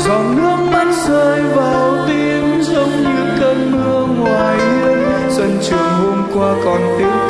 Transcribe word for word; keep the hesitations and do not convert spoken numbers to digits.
giọt nước mắt rơi vào tim giống như cơn mưa ngoài hiên. Sân trường hôm qua còn tiếng